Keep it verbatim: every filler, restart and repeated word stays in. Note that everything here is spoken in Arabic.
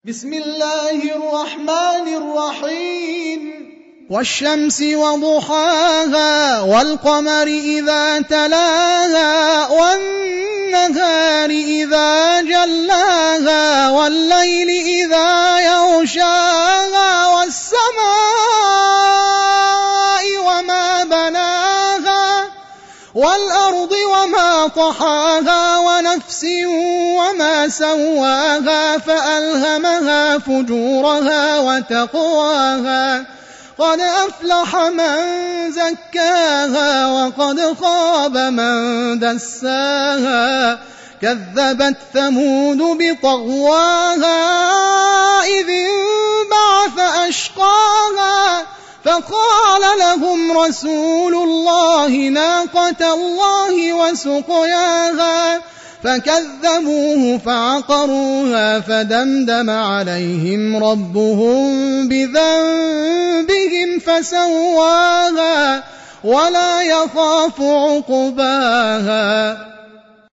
بسم الله الرحمن الرحيم والشمس وضحاها والقمر إذا تلاها والنهار إذا جلاها والليل إذا يغشاها والسماء وما بناها والأرض وما طحاها ونفس وما سواها فألهمها فجورها وتقواها قد أفلح من زكاها وقد خاب من دساها كذبت ثمود بطغواها إذ انبعث أشقاها فقال لهم رسول الله ناقة الله وسقياها فكذبوه فعقروها فدمدم عليهم ربهم بذنبهم فسواها ولا يخاف عقباها.